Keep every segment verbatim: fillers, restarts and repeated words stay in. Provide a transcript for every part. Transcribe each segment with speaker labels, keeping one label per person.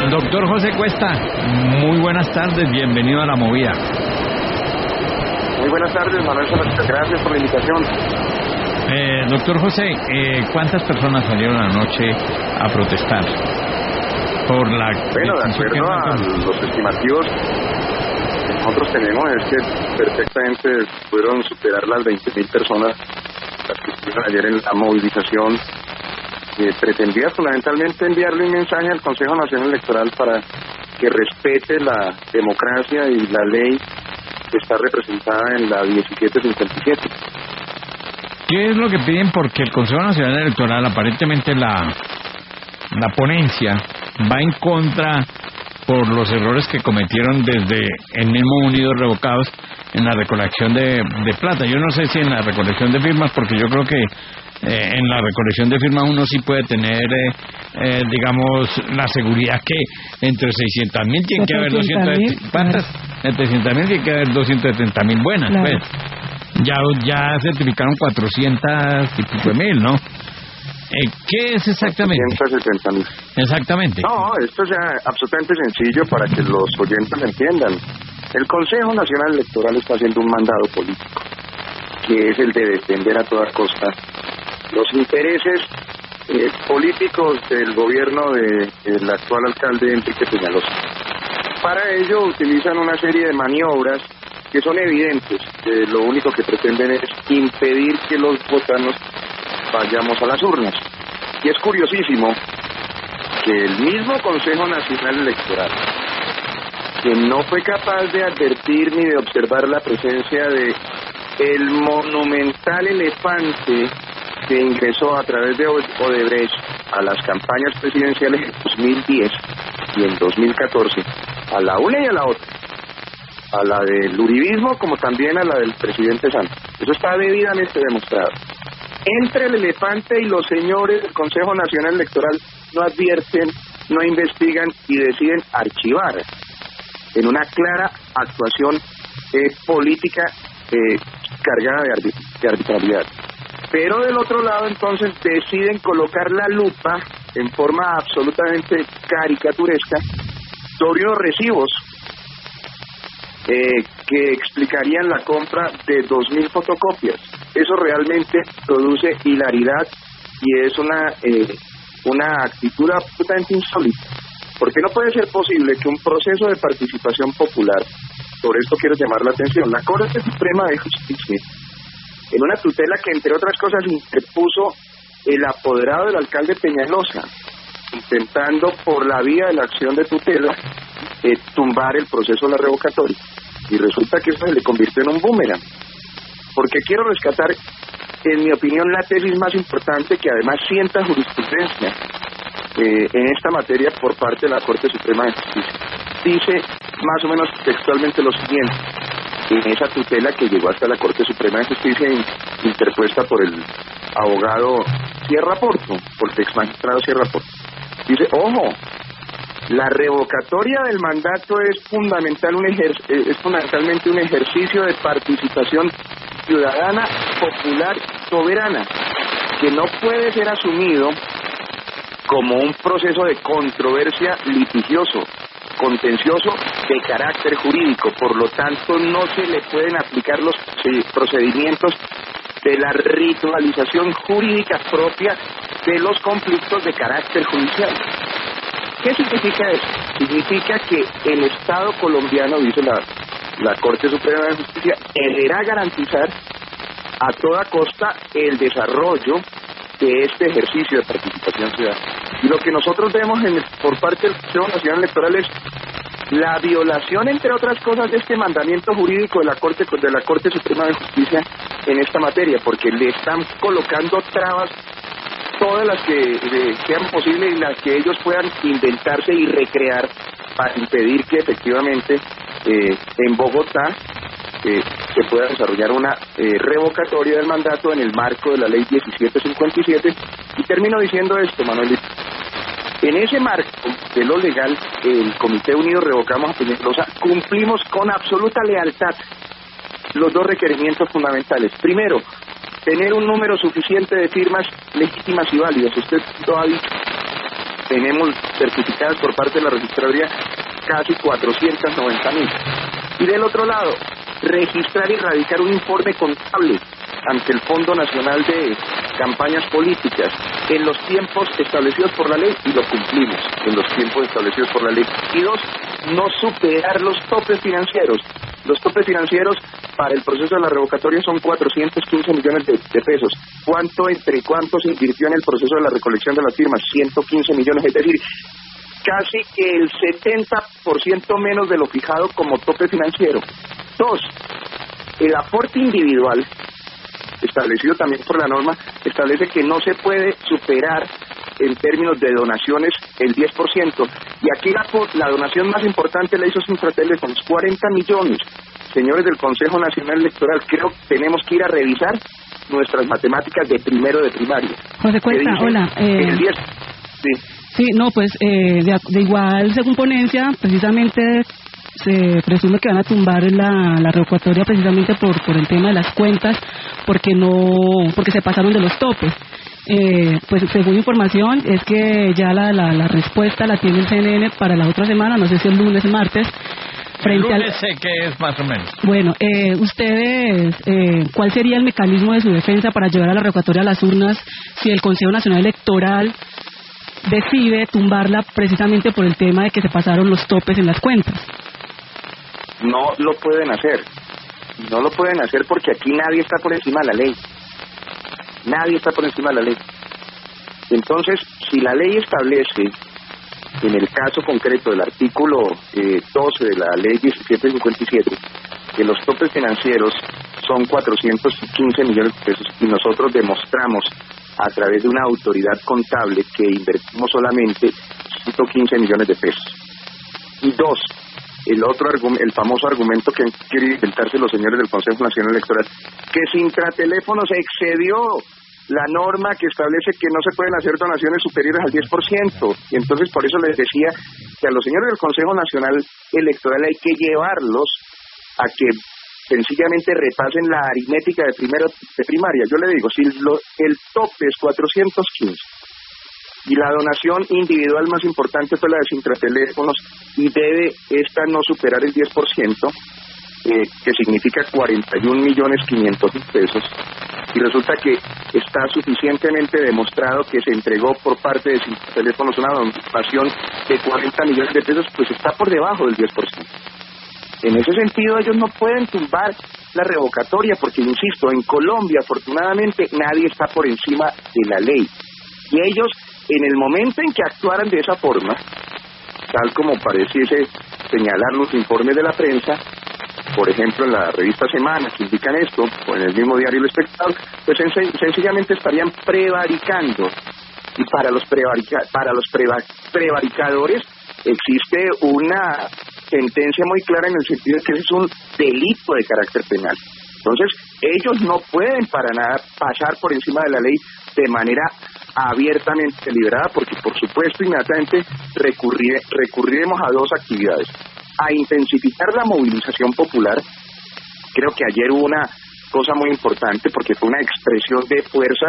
Speaker 1: Doctor José Cuesta, muy buenas tardes, bienvenido a La Movida.
Speaker 2: Muy buenas tardes, Manuel, gracias por la invitación.
Speaker 1: Eh, doctor José, eh, ¿cuántas personas salieron anoche a protestar por la...
Speaker 2: Bueno, de acuerdo a los estimativos que nosotros tenemos, es que perfectamente pudieron superar las veinte mil personas las que estuvieron ayer en la movilización, que pretendía fundamentalmente enviarle un mensaje al Consejo Nacional Electoral para que respete la democracia y la ley que está representada en la diecisiete cincuenta y siete.
Speaker 1: ¿Qué es lo que piden? Porque el Consejo Nacional Electoral, aparentemente la, la ponencia va en contra por los errores que cometieron desde el mismo Unidos Revocados en la recolección de, de plata. Yo no sé si en la recolección de firmas, porque yo creo que eh, en la recolección de firmas uno sí puede tener, eh, eh, digamos, la seguridad que entre seiscientas mil tiene que haber doscientas... ¿Cuántas? Entre seiscientas mil tiene que haber doscientas setenta mil buenas, claro. Pues. Ya, ya certificaron cuatrocientas y pico de mil, ¿no? Eh, ¿Qué es exactamente?
Speaker 2: cuatrocientas setenta mil.
Speaker 1: Exactamente.
Speaker 2: No, esto es ya absolutamente sencillo para que los oyentes entiendan. El Consejo Nacional Electoral está haciendo un mandado político, que es el de defender a toda costa los intereses eh, políticos del gobierno del de, actual alcalde Enrique Peñalosa. Para ello utilizan una serie de maniobras que son evidentes, que lo único que pretenden es impedir que los votanos vayamos a las urnas. Y es curiosísimo que el mismo Consejo Nacional Electoral, que no fue capaz de advertir ni de observar la presencia de el monumental elefante que ingresó a través de Odebrecht a las campañas presidenciales en dos mil diez y en dos mil catorce, a la una y a la otra, a la del uribismo como también a la del presidente Santos. Eso está debidamente demostrado. Entre el elefante y los señores del Consejo Nacional Electoral no advierten, no investigan y deciden archivar en una clara actuación eh, política eh, cargada de, arbit- de arbitrariedad. Pero del otro lado entonces deciden colocar la lupa en forma absolutamente caricaturesca sobre unos recibos Eh, que explicarían la compra de dos mil fotocopias. Eso realmente produce hilaridad y es una eh, una actitud absolutamente insólita, porque no puede ser posible que un proceso de participación popular, sobre esto quiero llamar la atención, la Corte Suprema de Justicia, en una tutela que entre otras cosas interpuso el apoderado del alcalde Peñalosa, intentando por la vía de la acción de tutela eh, tumbar el proceso de la revocatoria, y resulta que eso se le convirtió en un boomerang, porque quiero rescatar, en mi opinión, la tesis más importante que además sienta jurisprudencia eh, en esta materia por parte de la Corte Suprema de Justicia. Dice más o menos textualmente lo siguiente, en esa tutela que llegó hasta la Corte Suprema de Justicia interpuesta por el abogado Sierra Porto, por el ex magistrado Sierra Porto. Dice, ojo, la revocatoria del mandato es fundamental un ejer- es fundamentalmente un ejercicio de participación ciudadana, popular, soberana, que no puede ser asumido como un proceso de controversia litigioso, contencioso de carácter jurídico. Por lo tanto, no se le pueden aplicar los procedimientos de la ritualización jurídica propia de los conflictos de carácter judicial. ¿Qué significa eso? Significa que el Estado colombiano, dice la, la Corte Suprema de Justicia, deberá garantizar a toda costa el desarrollo de este ejercicio de participación ciudadana. Y lo que nosotros vemos en, por parte del Consejo Nacional Electoral es la violación, entre otras cosas, de este mandamiento jurídico de la Corte de la Corte Suprema de Justicia en esta materia, porque le están colocando trabas todas las que eh, sean posibles y las que ellos puedan inventarse y recrear para impedir que efectivamente eh, en Bogotá eh, se pueda desarrollar una eh, revocatoria del mandato en el marco de la ley diecisiete cincuenta y siete. Y termino diciendo esto, Manuel. En ese marco de lo legal, el Comité Unido Revocamos a Peñalosa cumplimos con absoluta lealtad los dos requerimientos fundamentales. Primero, tener un número suficiente de firmas legítimas y válidas. Usted lo ha dicho. tenemos certificadas por parte de la registraduría casi cuatrocientas noventa mil. Y del otro lado, registrar y radicar un informe contable ante el Fondo Nacional de Campañas Políticas en los tiempos establecidos por la ley, y lo cumplimos en los tiempos establecidos por la ley. Y dos, no superar los topes financieros. Los topes financieros para el proceso de la revocatoria son cuatrocientos quince millones de, de pesos. ¿Cuánto entre cuánto se invirtió en el proceso de la recolección de las firmas? ciento quince millones, es decir, casi que el setenta por ciento menos de lo fijado como tope financiero. Dos, el aporte individual, establecido también por la norma, establece que no se puede superar en términos de donaciones el diez por ciento. Y aquí la, la donación más importante la hizo Sintratelefons, cuarenta millones. Señores del Consejo Nacional Electoral, creo que tenemos que ir a revisar nuestras matemáticas de primero de primaria.
Speaker 3: José Cuesta, hola. Eh...
Speaker 2: El diez, sí.
Speaker 3: Sí, no, pues eh, de, de igual, según ponencia, precisamente se presume que van a tumbar la, la revocatoria precisamente por por el tema de las cuentas, porque no porque se pasaron de los topes. Eh, pues según información es que ya la, la, la respuesta la tiene el C N N para la otra semana, no sé si el lunes, martes.
Speaker 1: Frente el lunes al... sé que es más o menos.
Speaker 3: Bueno, eh, ustedes, eh, ¿cuál sería el mecanismo de su defensa para llevar a la revocatoria a las urnas si el Consejo Nacional Electoral decide tumbarla precisamente por el tema de que se pasaron los topes en las cuentas?
Speaker 2: No lo pueden hacer. No lo pueden hacer porque aquí nadie está por encima de la ley. Nadie está por encima de la ley. Entonces, si la ley establece, en el caso concreto del artículo eh, doce de la ley diecisiete cincuenta y siete, que los topes financieros son cuatrocientos quince millones de pesos, y nosotros demostramos a través de una autoridad contable que invertimos solamente ciento quince millones de pesos. Y dos, el otro argum- el famoso argumento que quieren inventarse los señores del Consejo Nacional Electoral, que Sintratelefons excedió la norma que establece que no se pueden hacer donaciones superiores al diez por ciento. Y entonces por eso les decía que a los señores del Consejo Nacional Electoral hay que llevarlos a que sencillamente repasen la aritmética de primero de primaria. Yo le digo, si lo, el tope es cuatrocientos quince y la donación individual más importante fue la de Sintratelefons y debe esta no superar el diez por ciento, eh, que significa cuarenta y un millones quinientos mil pesos, y resulta que está suficientemente demostrado que se entregó por parte de Sintratelefons una donación de cuarenta millones de pesos, pues está por debajo del diez por ciento. En ese sentido, ellos no pueden tumbar la revocatoria, porque, insisto, en Colombia, afortunadamente, nadie está por encima de la ley. Y ellos, en el momento en que actuaran de esa forma, tal como pareciese señalar los informes de la prensa, por ejemplo, en la revista Semana, que indican esto, o en el mismo diario El Espectador, pues sen- sencillamente estarían prevaricando. Y para los, prevarica- para los preva- prevaricadores existe una sentencia muy clara en el sentido de que es un delito de carácter penal. Entonces, ellos no pueden para nada pasar por encima de la ley de manera abiertamente deliberada, porque por supuesto inmediatamente recurrir, recurriremos a dos actividades: a intensificar la movilización popular. Creo que ayer hubo una cosa muy importante porque fue una expresión de fuerza,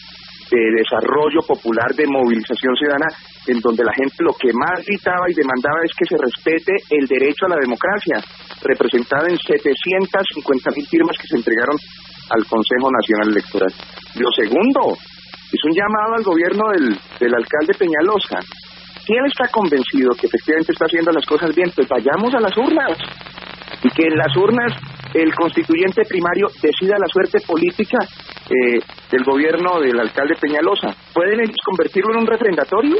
Speaker 2: de desarrollo popular, de movilización ciudadana, en donde la gente lo que más gritaba y demandaba es que se respete el derecho a la democracia, representado en setecientas cincuenta mil firmas que se entregaron al Consejo Nacional Electoral. Lo segundo es un llamado al gobierno del, del alcalde Peñalosa. Si él está convencido que efectivamente está haciendo las cosas bien, pues vayamos a las urnas, y que en las urnas el constituyente primario decida la suerte política eh, del gobierno del alcalde Peñalosa. ¿Pueden ellos convertirlo en un refrendatorio?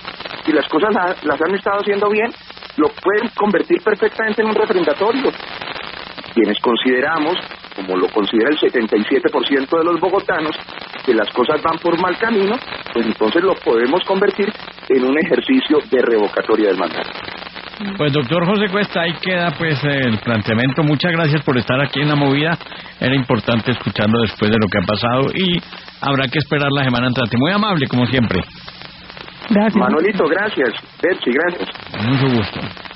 Speaker 2: Si las cosas la, las han estado haciendo bien, lo pueden convertir perfectamente en un refrendatorio. Quienes consideramos, como lo considera el setenta y siete por ciento de los bogotanos, que las cosas van por mal camino, pues entonces lo podemos convertir en un ejercicio de revocatoria del mandato.
Speaker 1: Pues doctor José Cuesta, ahí queda pues el planteamiento. Muchas gracias por estar aquí en La Movida. Era importante escucharlo después de lo que ha pasado y habrá que esperar la semana entrante. Muy amable, como siempre.
Speaker 3: Gracias.
Speaker 2: Manuelito, gracias. Betsy, gracias.
Speaker 1: Mucho gusto.